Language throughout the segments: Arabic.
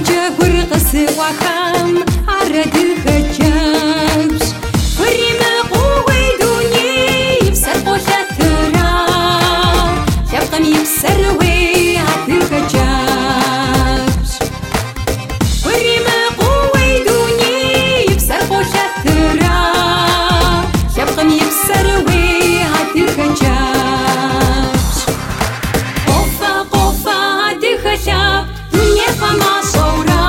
وخام عرد الخجاج فريم قوي دوني بسر قوشة ثرا يبقى ميبسر ويعد الخجاج فريم قوي دوني بسر قوشة ثرا يبقى ميبسر ويعد الخجاج قوفا قوفا عد الخشاب دنيا فما صورا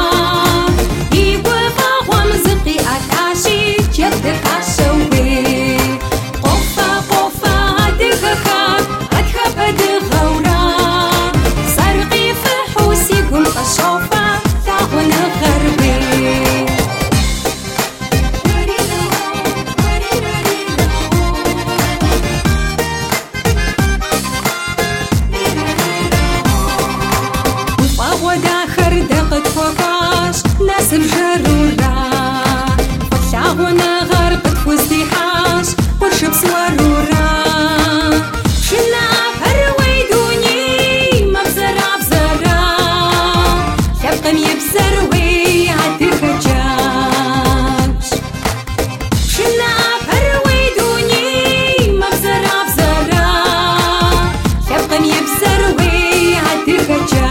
ناس بجرورة فشاغونا غرقت فوزديحاش ورشب سوارورة شنا فروي دوني ما بزرع بزرع يبقى ميبزر ويعد الخجاج شنا فروي دوني ما بزرع بزرع يبقى ميبزر ويعد الخجاج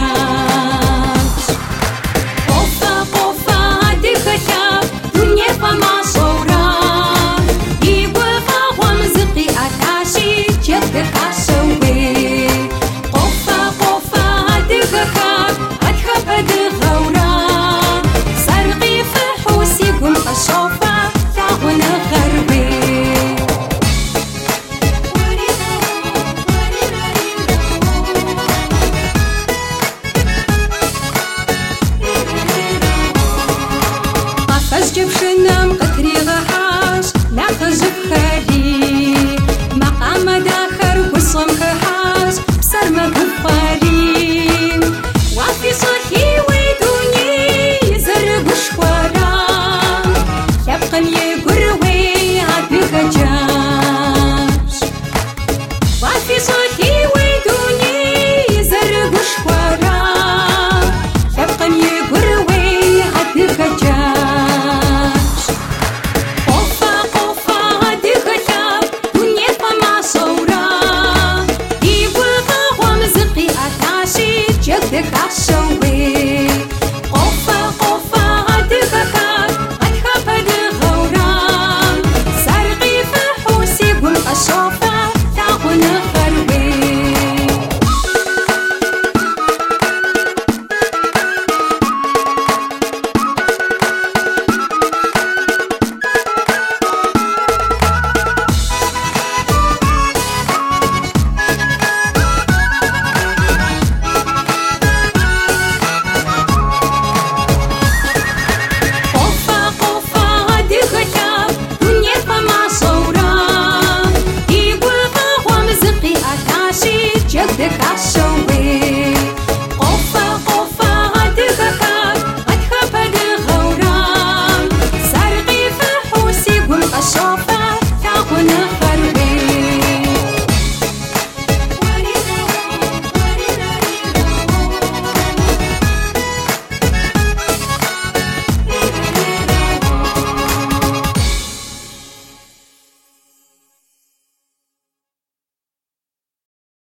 جب شنم قطري غحاش لا خزف خالي مقام داخر وصم خحاش